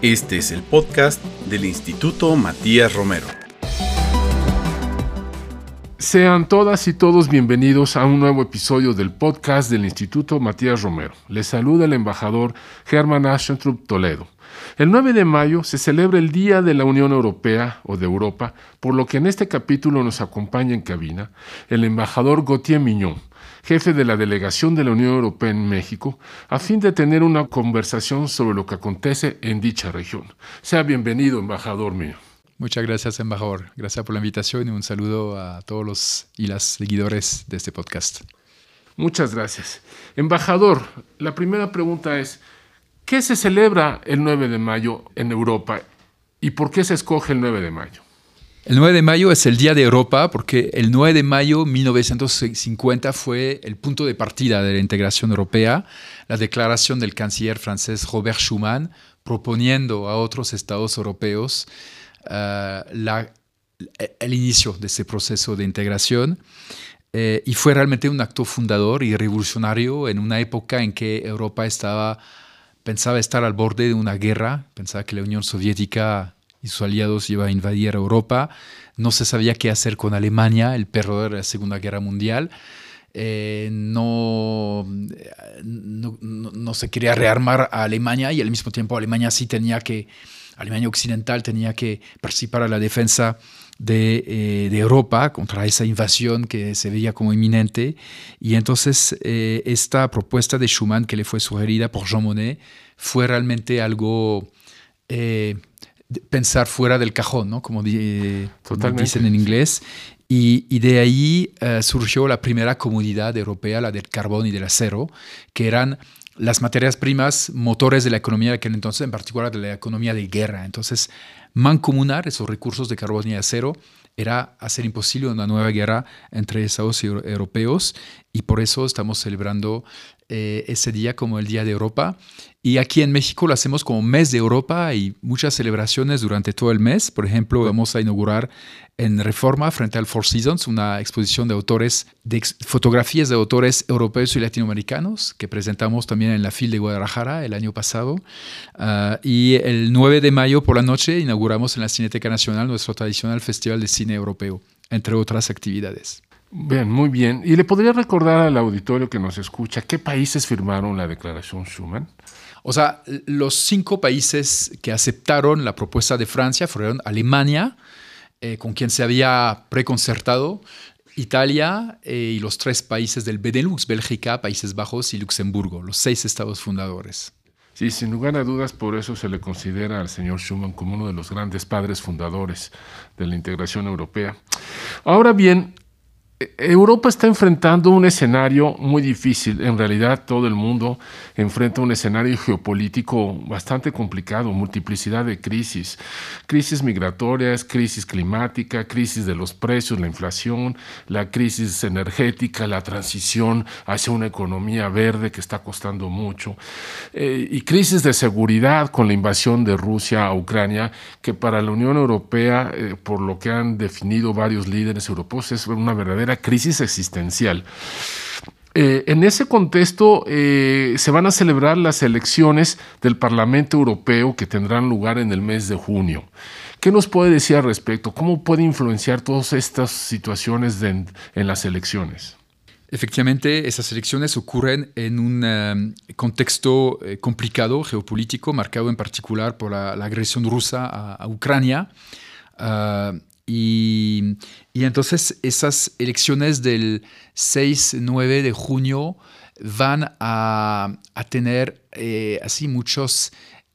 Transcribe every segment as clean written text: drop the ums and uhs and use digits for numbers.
Este es el podcast del Instituto Matías Romero. Sean todas y todos bienvenidos a un nuevo episodio del podcast del Instituto Matías Romero. Les saluda el embajador Germán Aschenstrup Toledo. El 9 de mayo se celebra el Día de la Unión Europea o de Europa, por lo que en este capítulo nos acompaña en cabina el embajador Gauthier Mignon, jefe de la delegación de la Unión Europea en México, a fin de tener una conversación sobre lo que acontece en dicha región. Sea bienvenido, embajador mío. Muchas gracias, embajador. Gracias por la invitación y un saludo a todos los y las seguidores de este podcast. Muchas gracias. Embajador, la primera pregunta es, ¿qué se celebra el 9 de mayo en Europa y por qué se escoge el 9 de mayo? El 9 de mayo es el Día de Europa porque el 9 de mayo de 1950 fue el punto de partida de la integración europea, la declaración del canciller francés Robert Schuman proponiendo a otros estados europeos el inicio de ese proceso de integración y fue realmente un acto fundador y revolucionario en una época en que Europa pensaba estar al borde de una guerra, pensaba que la Unión Soviética y sus aliados iban a invadir Europa, no se sabía qué hacer con Alemania, el perdedor de la Segunda Guerra Mundial, no se quería rearmar a Alemania y al mismo tiempo Alemania Occidental tenía que participar a la defensa de Europa contra esa invasión que se veía como inminente. Y entonces esta propuesta de Schuman que le fue sugerida por Jean Monnet fue realmente algo pensar fuera del cajón, ¿no? Como dicen en inglés. Y de ahí surgió la primera comunidad europea, la del carbón y del acero, que eran las materias primas motores de la economía de aquel entonces, en particular de la economía de guerra. Entonces, mancomunar esos recursos de carbón y acero era hacer imposible una nueva guerra entre Estados europeos y por eso estamos celebrando ese día como el Día de Europa. Y aquí en México lo hacemos como Mes de Europa y muchas celebraciones durante todo el mes. Por ejemplo, vamos a inaugurar en Reforma, frente al Four Seasons, una exposición de fotografías de autores europeos y latinoamericanos que presentamos también en la FIL de Guadalajara el año pasado. Y el 9 de mayo por la noche inauguramos en la Cineteca Nacional nuestro tradicional Festival de Cine Europeo, entre otras actividades. Bien, muy bien. ¿Y le podría recordar al auditorio que nos escucha qué países firmaron la Declaración Schuman? O sea, los 5 países que aceptaron la propuesta de Francia fueron Alemania, con quien se había preconcertado, Italia y los 3 países del Benelux, Bélgica, Países Bajos y Luxemburgo, los 6 estados fundadores. Sí, sin lugar a dudas, por eso se le considera al señor Schuman como uno de los grandes padres fundadores de la integración europea. Ahora bien, Europa está enfrentando un escenario muy difícil. En realidad, todo el mundo enfrenta un escenario geopolítico bastante complicado, multiplicidad de crisis migratorias, crisis climática, crisis de los precios, la inflación, la crisis energética, la transición hacia una economía verde que está costando mucho, y crisis de seguridad con la invasión de Rusia a Ucrania, que para la Unión Europea, por lo que han definido varios líderes europeos, es una verdadera crisis existencial. En ese contexto se van a celebrar las elecciones del Parlamento Europeo que tendrán lugar en el mes de junio. ¿Qué nos puede decir al respecto? ¿Cómo puede influenciar todas estas situaciones en las elecciones? Efectivamente, esas elecciones ocurren en un contexto complicado, geopolítico, marcado en particular por la agresión rusa a Ucrania. Y entonces esas elecciones del 6-9 de junio van a tener así muchas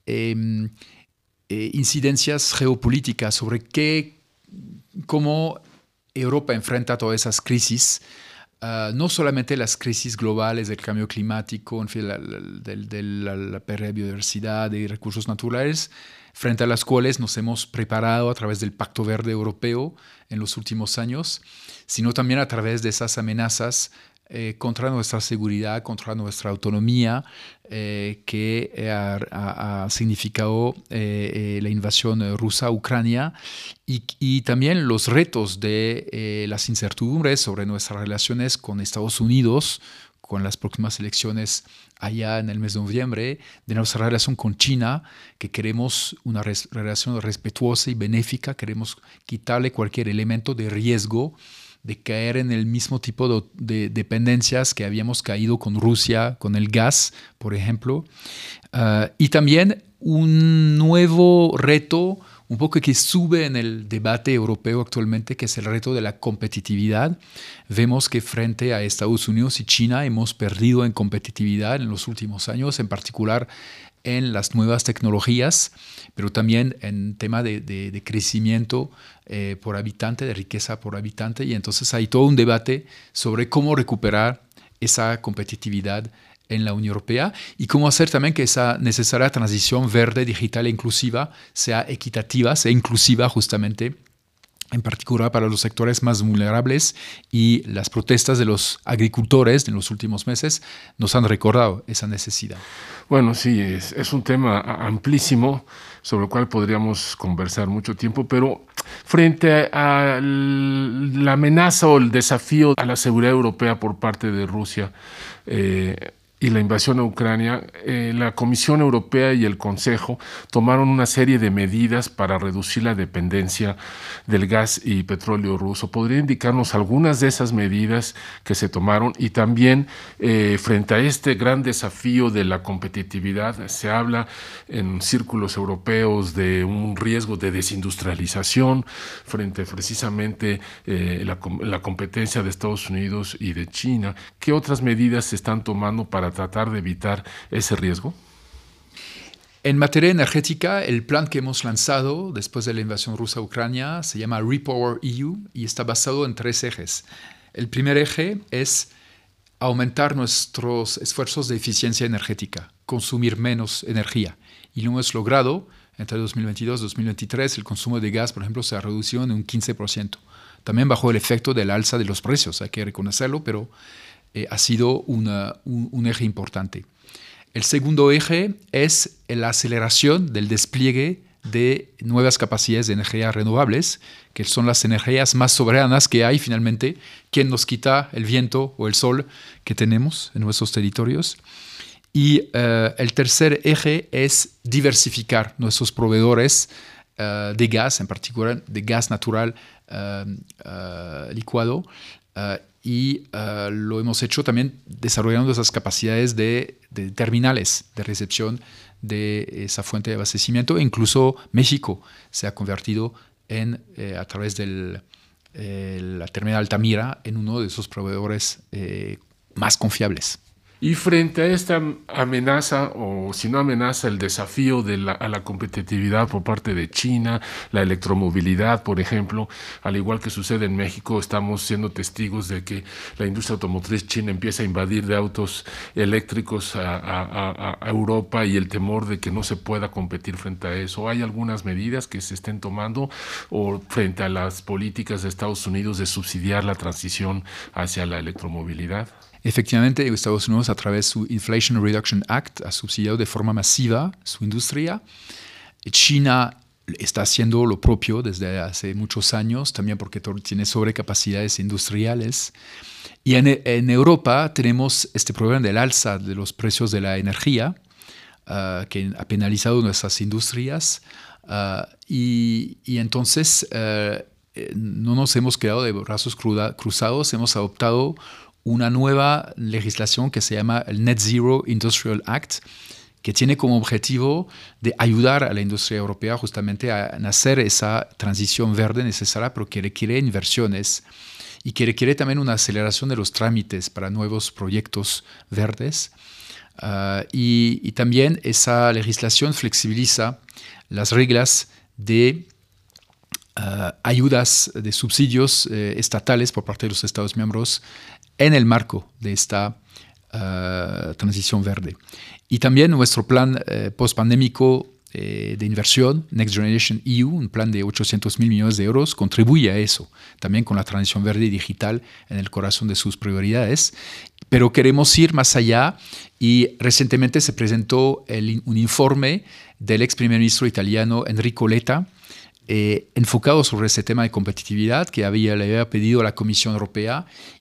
incidencias geopolíticas sobre cómo Europa enfrenta todas esas crisis. No solamente las crisis globales del cambio climático, en fin, de la pérdida de biodiversidad, de recursos naturales, frente a las cuales nos hemos preparado a través del Pacto Verde Europeo en los últimos años, sino también a través de esas amenazas contra nuestra seguridad, contra nuestra autonomía, que ha significado la invasión rusa a Ucrania y también los retos de las incertidumbres sobre nuestras relaciones con Estados Unidos, con las próximas elecciones allá en el mes de noviembre, de nuestra relación con China, que queremos una relación respetuosa y benéfica, queremos quitarle cualquier elemento de riesgo de caer en el mismo tipo de dependencias que habíamos caído con Rusia, con el gas, por ejemplo. Y también un nuevo reto, un poco que sube en el debate europeo actualmente, que es el reto de la competitividad. Vemos que frente a Estados Unidos y China hemos perdido en competitividad en los últimos años, en particular en las nuevas tecnologías, pero también en tema de crecimiento por habitante, de riqueza por habitante, y entonces hay todo un debate sobre cómo recuperar esa competitividad en la Unión Europea y cómo hacer también que esa necesaria transición verde, digital e inclusiva sea equitativa, sea inclusiva justamente, en particular para los sectores más vulnerables, y las protestas de los agricultores en los últimos meses nos han recordado esa necesidad. Bueno, sí, es un tema amplísimo sobre el cual podríamos conversar mucho tiempo, pero frente a la amenaza o el desafío a la seguridad europea por parte de Rusia y la invasión a Ucrania, la Comisión Europea y el Consejo tomaron una serie de medidas para reducir la dependencia del gas y petróleo ruso. ¿Podría indicarnos algunas de esas medidas que se tomaron? Y también, frente a este gran desafío de la competitividad, se habla en círculos europeos de un riesgo de desindustrialización frente precisamente la competencia de Estados Unidos y de China. ¿Qué otras medidas se están tomando para tratar de evitar ese riesgo? En materia energética, el plan que hemos lanzado después de la invasión rusa a Ucrania se llama Repower EU y está basado en 3 ejes. El primer eje es aumentar nuestros esfuerzos de eficiencia energética, consumir menos energía. Y lo hemos logrado. Entre 2022 y 2023, el consumo de gas, por ejemplo, se ha reducido en un 15%. También bajo el efecto del alza de los precios, hay que reconocerlo, pero ha sido un eje importante. El segundo eje es la aceleración del despliegue de nuevas capacidades de energías renovables, que son las energías más soberanas que hay finalmente. ¿Quién nos quita el viento o el sol que tenemos en nuestros territorios? Y el tercer eje es diversificar nuestros proveedores de gas, en particular de gas natural licuado, y lo hemos hecho también desarrollando esas capacidades de terminales de recepción de esa fuente de abastecimiento. Incluso México se ha convertido a través de la terminal Altamira en uno de esos proveedores más confiables. Y frente a esta amenaza, o si no amenaza, el desafío a la competitividad por parte de China, la electromovilidad, por ejemplo, al igual que sucede en México, estamos siendo testigos de que la industria automotriz china empieza a invadir de autos eléctricos a Europa, y el temor de que no se pueda competir frente a eso. ¿Hay algunas medidas que se estén tomando o frente a las políticas de Estados Unidos de subsidiar la transición hacia la electromovilidad? Efectivamente, Estados Unidos, a través de su Inflation Reduction Act, ha subsidiado de forma masiva su industria. China está haciendo lo propio desde hace muchos años, también porque tiene sobrecapacidades industriales. Y en Europa tenemos este problema del alza de los precios de la energía, que ha penalizado nuestras industrias. Y entonces no nos hemos quedado de brazos cruzados, hemos adoptado una nueva legislación que se llama el Net Zero Industrial Act, que tiene como objetivo de ayudar a la industria europea justamente a hacer esa transición verde necesaria, pero que requiere inversiones y que requiere también una aceleración de los trámites para nuevos proyectos verdes. Y también esa legislación flexibiliza las reglas de ayudas, de subsidios estatales por parte de los Estados miembros en el marco de esta transición verde. Y también nuestro plan post-pandémico de inversión, Next Generation EU, un plan de 800.000 millones de euros, contribuye a eso, también con la transición verde y digital en el corazón de sus prioridades. Pero queremos ir más allá, y recientemente se presentó un informe del ex primer ministro italiano Enrico Letta, enfocado sobre ese tema de competitividad que le había pedido a la Comisión Europea,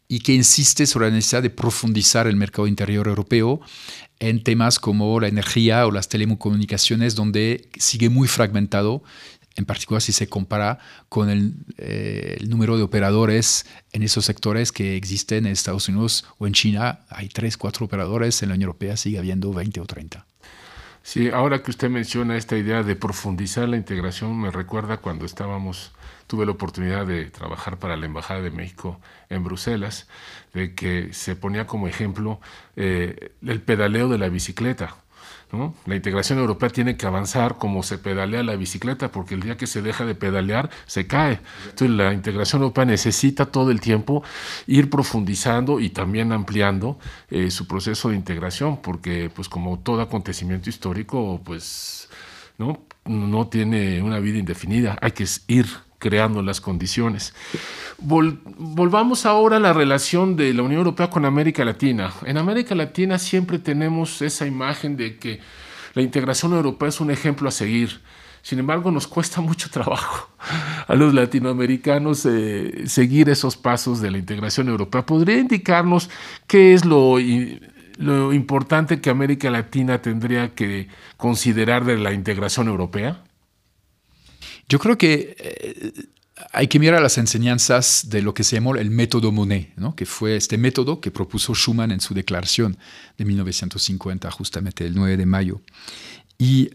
y que insiste sobre la necesidad de profundizar el mercado interior europeo en temas como la energía o las telecomunicaciones, donde sigue muy fragmentado, en particular si se compara con el número de operadores en esos sectores que existen en Estados Unidos o en China. Hay 3, 4 operadores, en la Unión Europea sigue habiendo 20 o 30. Sí, ahora que usted menciona esta idea de profundizar la integración, me recuerda cuando tuve la oportunidad de trabajar para la Embajada de México en Bruselas, de que se ponía como ejemplo el pedaleo de la bicicleta, ¿no? La integración europea tiene que avanzar como se pedalea la bicicleta, porque el día que se deja de pedalear se cae. Entonces la integración europea necesita todo el tiempo ir profundizando y también ampliando su proceso de integración, porque pues como todo acontecimiento histórico, pues no tiene una vida indefinida, hay que ir creando las condiciones. Volvamos ahora a la relación de la Unión Europea con América Latina. En América Latina siempre tenemos esa imagen de que la integración europea es un ejemplo a seguir. Sin embargo, nos cuesta mucho trabajo a los latinoamericanos seguir esos pasos de la integración europea. ¿Podría indicarnos qué es lo importante que América Latina tendría que considerar de la integración europea? Yo creo que hay que mirar las enseñanzas de lo que se llamó el método Monnet, ¿no? Que fue este método que propuso Schuman en su declaración de 1950, justamente el 9 de mayo. Y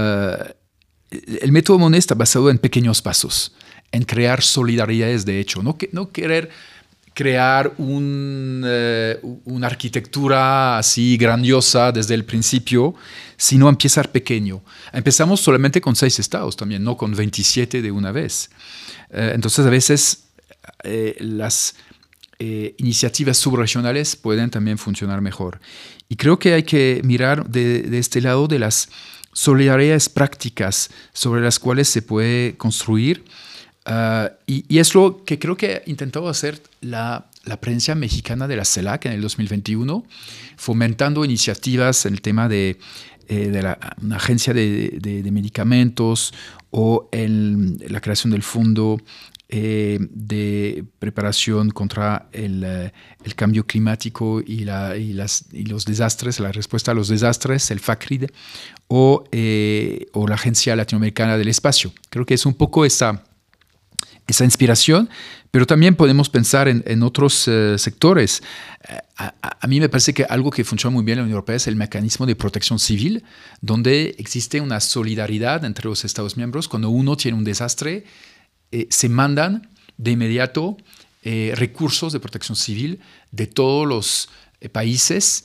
el método Monnet está basado en pequeños pasos, en crear solidaridades de hecho, no querer crear una arquitectura así grandiosa desde el principio, sino empezar pequeño. Empezamos solamente con 6 estados también, no con 27 de una vez. Entonces, a veces las iniciativas subregionales pueden también funcionar mejor. Y creo que hay que mirar de este lado de las solidaridades prácticas sobre las cuales se puede construir. Y es lo que creo que ha intentado hacer la presencia mexicana de la CELAC en el 2021, fomentando iniciativas en el tema de una agencia de medicamentos o en la creación del fondo de preparación contra el cambio climático y los desastres, la respuesta a los desastres, el FACRID, o la Agencia Latinoamericana del Espacio. Creo que es un poco esa inspiración, pero también podemos pensar en otros sectores. A mí me parece que algo que funciona muy bien en la Unión Europea es el mecanismo de protección civil, donde existe una solidaridad entre los Estados miembros. Cuando uno tiene un desastre, se mandan de inmediato recursos de protección civil de todos los países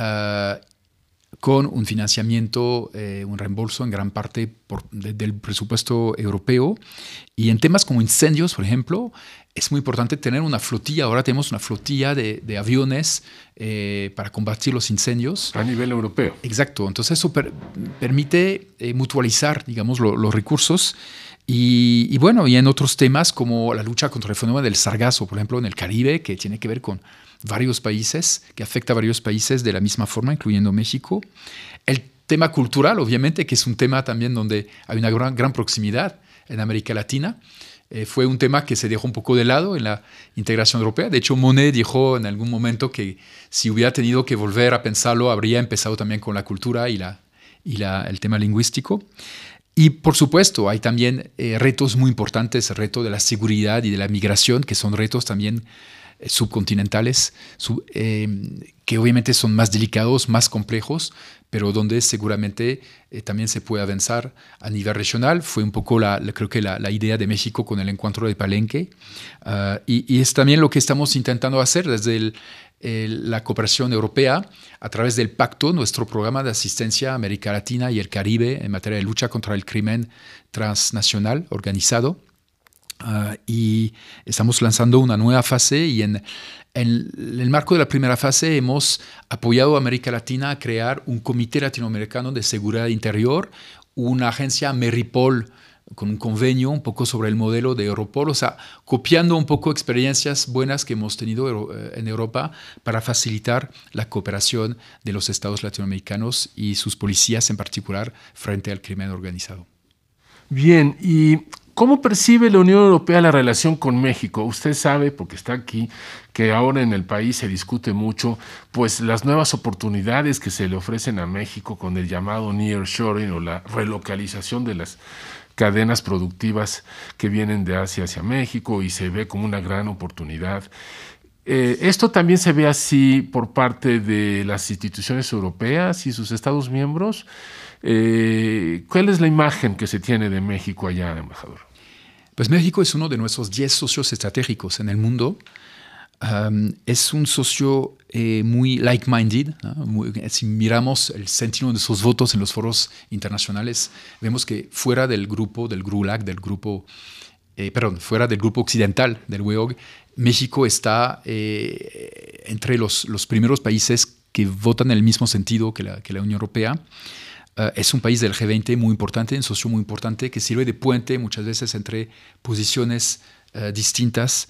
con un financiamiento, un reembolso en gran parte del presupuesto europeo. Y en temas como incendios, por ejemplo, es muy importante tener una flotilla. Ahora tenemos una flotilla de aviones para combatir los incendios. A nivel europeo. Exacto. Entonces eso permite mutualizar, digamos, los recursos. Y bueno, y en otros temas como la lucha contra el fenómeno del sargazo, por ejemplo, en el Caribe, que tiene que ver con varios países, que afecta a varios países de la misma forma, incluyendo México. El tema cultural, obviamente, que es un tema también donde hay una gran proximidad en América Latina. Fue un tema que se dejó un poco de lado en la integración europea. De hecho, Monnet dijo en algún momento que si hubiera tenido que volver a pensarlo, habría empezado también con la cultura y el tema lingüístico. Y, por supuesto, hay también retos muy importantes, el reto de la seguridad y de la migración, que son retos también subcontinentales, que obviamente son más delicados, más complejos, pero donde seguramente también se puede avanzar a nivel regional. Fue un poco, creo que la idea de México con el encuentro de Palenque. Y es también lo que estamos intentando hacer desde la cooperación europea a través del Pacto, nuestro programa de asistencia a América Latina y el Caribe en materia de lucha contra el crimen transnacional organizado. Y estamos lanzando una nueva fase y en el marco de la primera fase hemos apoyado a América Latina a crear un Comité Latinoamericano de Seguridad Interior, una agencia Meripol con un convenio un poco sobre el modelo de Europol, o sea, copiando un poco experiencias buenas que hemos tenido en Europa para facilitar la cooperación de los estados latinoamericanos y sus policías en particular frente al crimen organizado. Bien, y ¿Cómo percibe la Unión Europea la relación con México? Usted sabe, porque está aquí, que ahora en el país se discute mucho, pues las nuevas oportunidades que se le ofrecen a México con el llamado nearshoring o la relocalización de las cadenas productivas que vienen de Asia hacia México y se ve como una gran oportunidad. Esto también se ve así por parte de las instituciones europeas y sus Estados miembros. ¿Cuál es la imagen que se tiene de México allá, embajador? Pues México es uno de nuestros 10 socios estratégicos en el mundo. Es un socio muy like-minded, ¿no? Si miramos el sentido de sus votos en los foros internacionales, vemos que fuera del grupo, del GRULAC, fuera del grupo occidental, del WEOG, México está entre los primeros países que votan en el mismo sentido que la Unión Europea. Es un país del G20 muy importante, un socio muy importante que sirve de puente muchas veces entre posiciones distintas.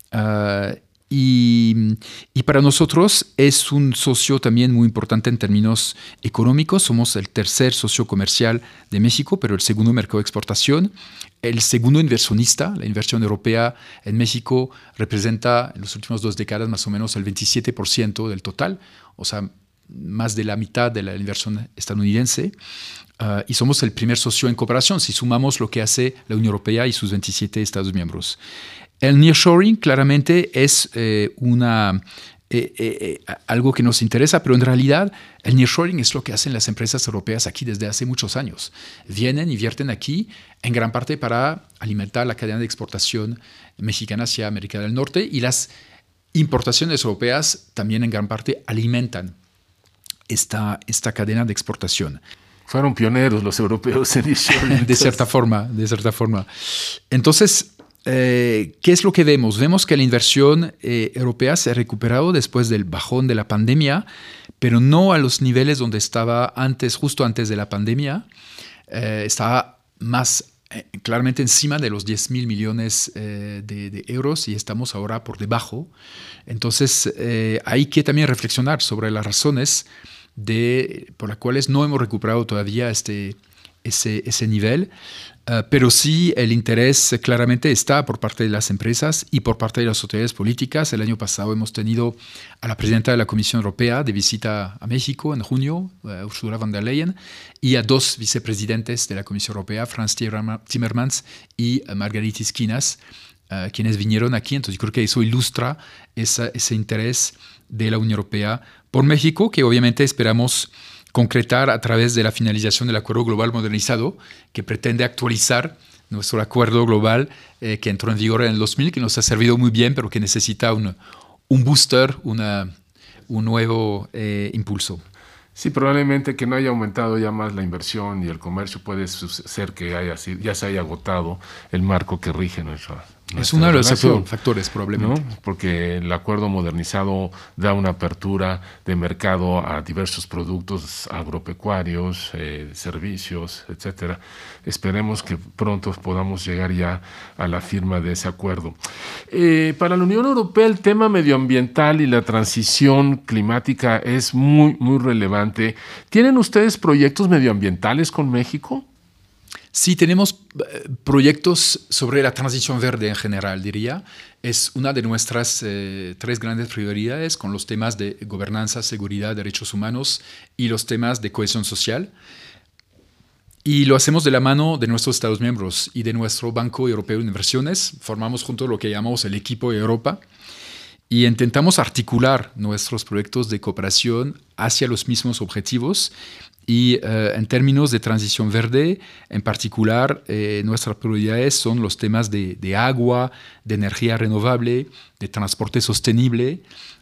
Y para nosotros es un socio también muy importante en términos económicos. Somos el tercer socio comercial de México, pero el segundo mercado de exportación. El segundo inversionista, la inversión europea en México, representa en las últimas 2 décadas más o menos el 27% del total, o sea, más de la mitad de la inversión estadounidense. Y somos el primer socio en cooperación, si sumamos lo que hace la Unión Europea y sus 27 Estados miembros. El nearshoring claramente es algo que nos interesa, pero en realidad el nearshoring es lo que hacen las empresas europeas aquí desde hace muchos años. Vienen, invierten aquí en gran parte para alimentar la cadena de exportación mexicana hacia América del Norte, y las importaciones europeas también en gran parte alimentan esta cadena de exportación. Fueron pioneros los europeos en nearshoring. De cierta forma. Entonces, ¿qué es lo que vemos? Vemos que la inversión europea se ha recuperado después del bajón de la pandemia, pero no a los niveles donde estaba justo antes de la pandemia. Estaba más claramente encima de los 10.000 millones de euros y estamos ahora por debajo. Entonces, hay que también reflexionar sobre las razones por las cuales no hemos recuperado todavía ese nivel. Pero sí, el interés claramente está por parte de las empresas y por parte de las autoridades políticas. El año pasado hemos tenido a la presidenta de la Comisión Europea de visita a México en junio, Ursula von der Leyen, y a 2 vicepresidentes de la Comisión Europea, Franz Timmermans y Margaritis Schinas, quienes vinieron aquí. Entonces yo creo que eso ilustra ese interés de la Unión Europea por México, que obviamente esperamos concretar a través de la finalización del Acuerdo Global Modernizado, que pretende actualizar nuestro acuerdo global que entró en vigor en el 2000, que nos ha servido muy bien, pero que necesita un booster, un nuevo impulso. Sí, probablemente que no haya aumentado ya más la inversión y el comercio. Puede ser que ya se haya agotado el marco que rige nuestra es uno de los factores, probablemente. ¿No? Porque el acuerdo modernizado da una apertura de mercado a diversos productos agropecuarios, servicios, etcétera. Esperemos que pronto podamos llegar ya a la firma de ese acuerdo. Para la Unión Europea, el tema medioambiental y la transición climática es muy, muy relevante. ¿Tienen ustedes proyectos medioambientales con México? Sí, tenemos proyectos sobre la transición verde en general, diría. Es una de nuestras 3 grandes prioridades, con los temas de gobernanza, seguridad, derechos humanos y los temas de cohesión social. Y lo hacemos de la mano de nuestros Estados miembros y de nuestro Banco Europeo de Inversiones. Formamos juntos lo que llamamos el equipo de Europa y intentamos articular nuestros proyectos de cooperación hacia los mismos objetivos. Y en términos de transición verde, en particular, nuestras prioridades son los temas de agua, de energía renovable, de transporte sostenible,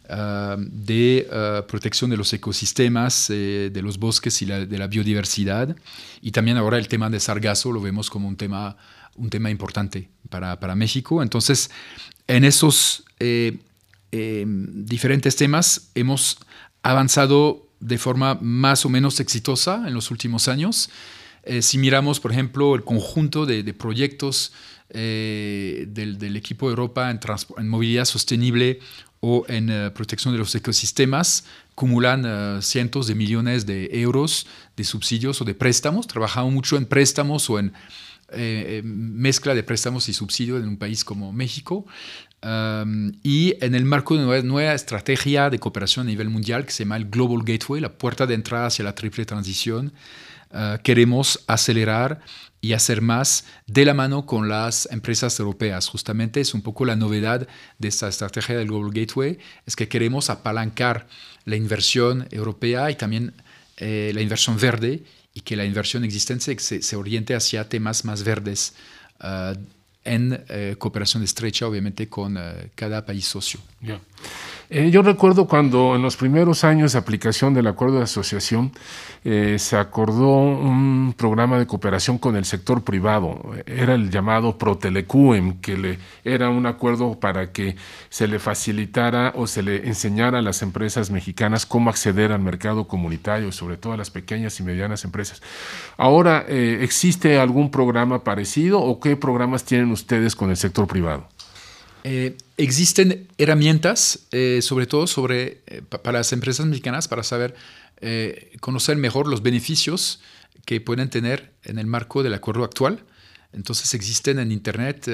de protección de los ecosistemas, de los bosques y de la biodiversidad. Y también ahora el tema de sargazo lo vemos como un tema importante para México. Entonces, en esos diferentes temas hemos avanzado de forma más o menos exitosa en los últimos años. Si miramos, por ejemplo, el conjunto de proyectos del equipo de Europa en movilidad sostenible o en protección de los ecosistemas, acumulan cientos de millones de euros de subsidios o de préstamos. Trabajamos mucho en préstamos o en mezcla de préstamos y subsidios en un país como México. Y en el marco de una nueva estrategia de cooperación a nivel mundial que se llama el Global Gateway, la puerta de entrada hacia la triple transición, queremos acelerar y hacer más de la mano con las empresas europeas. Justamente es un poco la novedad de esta estrategia del Global Gateway, es que queremos apalancar la inversión europea y también la inversión verde, y que la inversión existente se oriente hacia temas más verdes en cooperación estrecha, obviamente, con cada país socio. Yeah. Yo recuerdo cuando en los primeros años de aplicación del acuerdo de asociación se acordó un programa de cooperación con el sector privado. Era el llamado Protelecuem, que era un acuerdo para que se le facilitara o se le enseñara a las empresas mexicanas cómo acceder al mercado comunitario, sobre todo a las pequeñas y medianas empresas. Ahora, ¿existe algún programa parecido o qué programas tienen ustedes con el sector privado? Existen herramientas, sobre todo para las empresas mexicanas, para saber conocer mejor los beneficios que pueden tener en el marco del acuerdo actual. Entonces existen en Internet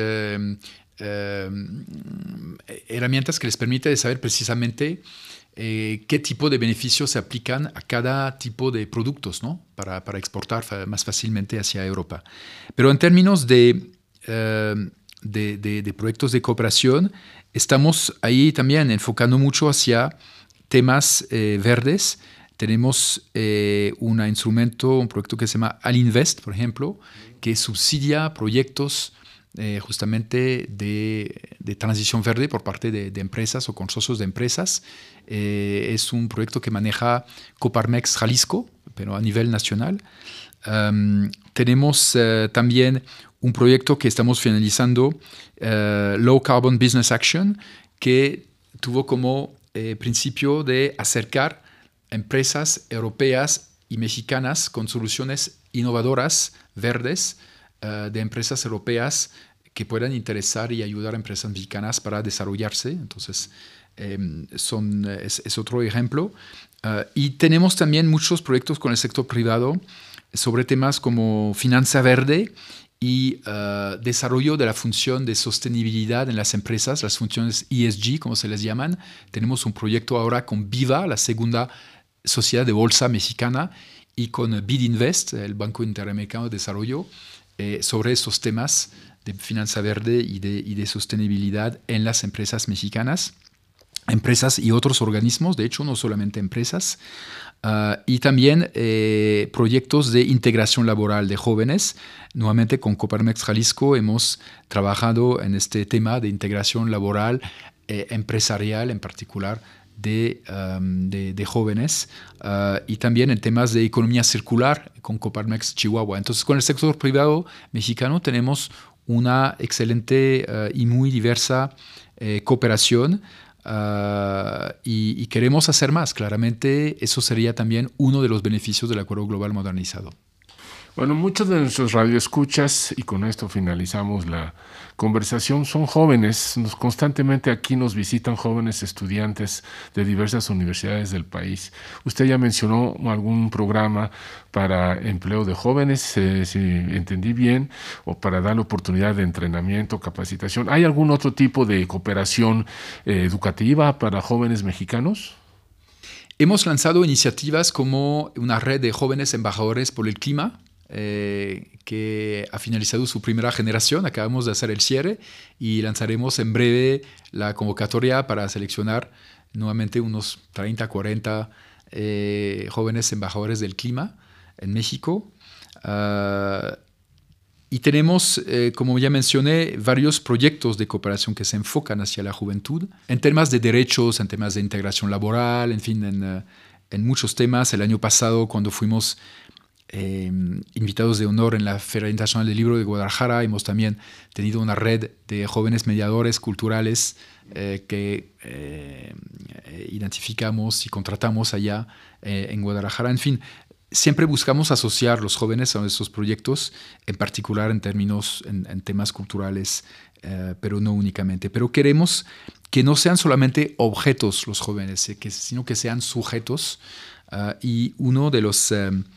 herramientas que les permiten saber precisamente qué tipo de beneficios se aplican a cada tipo de productos, ¿no? para exportar más fácilmente hacia Europa. Pero en términos de proyectos de cooperación, estamos ahí también enfocando mucho hacia temas verdes. Tenemos un proyecto que se llama Alinvest, por ejemplo, que subsidia proyectos justamente de transición verde por parte de empresas o consorcios de empresas. Es un proyecto que maneja Coparmex Jalisco, pero a nivel nacional. Tenemos también un proyecto que estamos finalizando, Low Carbon Business Action, que tuvo como principio de acercar empresas europeas y mexicanas con soluciones innovadoras, verdes, de empresas europeas que puedan interesar y ayudar a empresas mexicanas para desarrollarse. Entonces, es otro ejemplo. Y tenemos también muchos proyectos con el sector privado sobre temas como finanza verde y desarrollo de la función de sostenibilidad en las empresas, las funciones ESG, como se les llaman. Tenemos un proyecto ahora con Viva, la segunda sociedad de bolsa mexicana, y con BidInvest, el Banco Interamericano de Desarrollo, sobre esos temas de finanza verde y de sostenibilidad en las empresas mexicanas. Empresas y otros organismos, de hecho, no solamente empresas. Y también proyectos de integración laboral de jóvenes. Nuevamente con Coparmex Jalisco hemos trabajado en este tema de integración laboral empresarial, en particular de jóvenes, y también en temas de economía circular con Coparmex Chihuahua. Entonces, con el sector privado mexicano tenemos una excelente y muy diversa cooperación. Y queremos hacer más. Claramente eso sería también uno de los beneficios del Acuerdo Global Modernizado. Bueno, muchos de nuestros radioescuchas, y con esto finalizamos la conversación, son jóvenes. Constantemente aquí nos visitan jóvenes estudiantes de diversas universidades del país. Usted ya mencionó algún programa para empleo de jóvenes, si entendí bien, o para dar oportunidad de entrenamiento, capacitación. ¿Hay algún otro tipo de cooperación educativa para jóvenes mexicanos? Hemos lanzado iniciativas como una red de jóvenes embajadores por el clima, que ha finalizado su primera generación. Acabamos de hacer el cierre y lanzaremos en breve la convocatoria para seleccionar nuevamente unos 30, 40 jóvenes embajadores del clima en México. Y tenemos, como ya mencioné, varios proyectos de cooperación que se enfocan hacia la juventud en temas de derechos, en temas de integración laboral, en fin, en muchos temas. El año pasado, cuando fuimos invitados de honor en la Feria Internacional del Libro de Guadalajara, hemos también tenido una red de jóvenes mediadores culturales que identificamos y contratamos allá en Guadalajara. En fin, siempre buscamos asociar los jóvenes a estos proyectos, en particular en temas culturales, pero no únicamente. Pero queremos que no sean solamente objetos los jóvenes, sino que sean sujetos. Y uno de los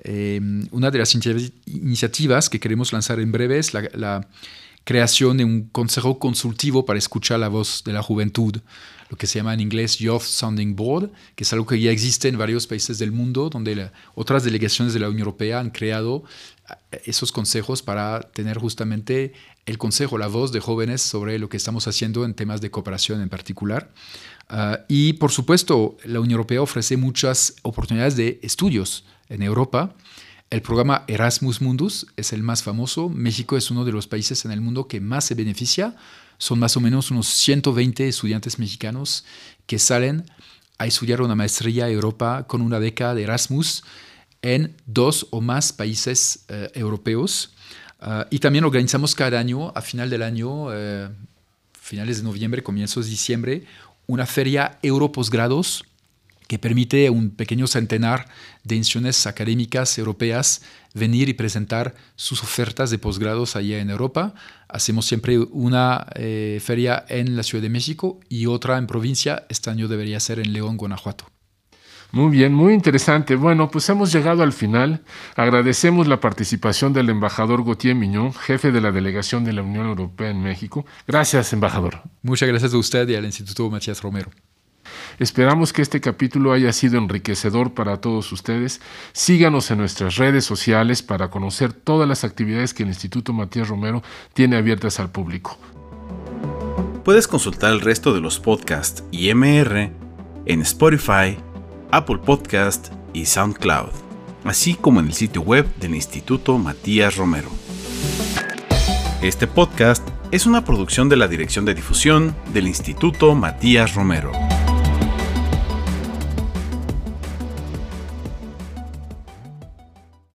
una de las iniciativas que queremos lanzar en breve es la creación de un consejo consultivo para escuchar la voz de la juventud, lo que se llama en inglés Youth Sounding Board, que es algo que ya existe en varios países del mundo, donde otras delegaciones de la Unión Europea han creado esos consejos para tener justamente el consejo, la voz de jóvenes sobre lo que estamos haciendo en temas de cooperación en particular. Y por supuesto, la Unión Europea ofrece muchas oportunidades de estudios en Europa. El programa Erasmus Mundus es el más famoso. México es uno de los países en el mundo que más se beneficia. Son más o menos unos 120 estudiantes mexicanos que salen a estudiar una maestría en Europa con una beca de Erasmus en 2 o más países europeos. Y también organizamos cada año, a final del año, finales de noviembre, comienzos de diciembre, una feria Europosgrados que permite a un pequeño centenar de instituciones académicas europeas venir y presentar sus ofertas de posgrados allá en Europa. Hacemos siempre una feria en la Ciudad de México y otra en provincia. Este año debería ser en León, Guanajuato. Muy bien, muy interesante. Bueno, pues hemos llegado al final. Agradecemos la participación del embajador Gauthier Miñón, jefe de la delegación de la Unión Europea en México. Gracias, embajador. Muchas gracias a usted y al Instituto Matías Romero. Esperamos que este capítulo haya sido enriquecedor para todos ustedes. Síganos en nuestras redes sociales para conocer todas las actividades que el Instituto Matías Romero tiene abiertas al público. Puedes consultar el resto de los podcasts y MR en Spotify, Apple Podcast y SoundCloud, así como en el sitio web del Instituto Matías Romero. Este podcast es una producción de la Dirección de Difusión del Instituto Matías Romero.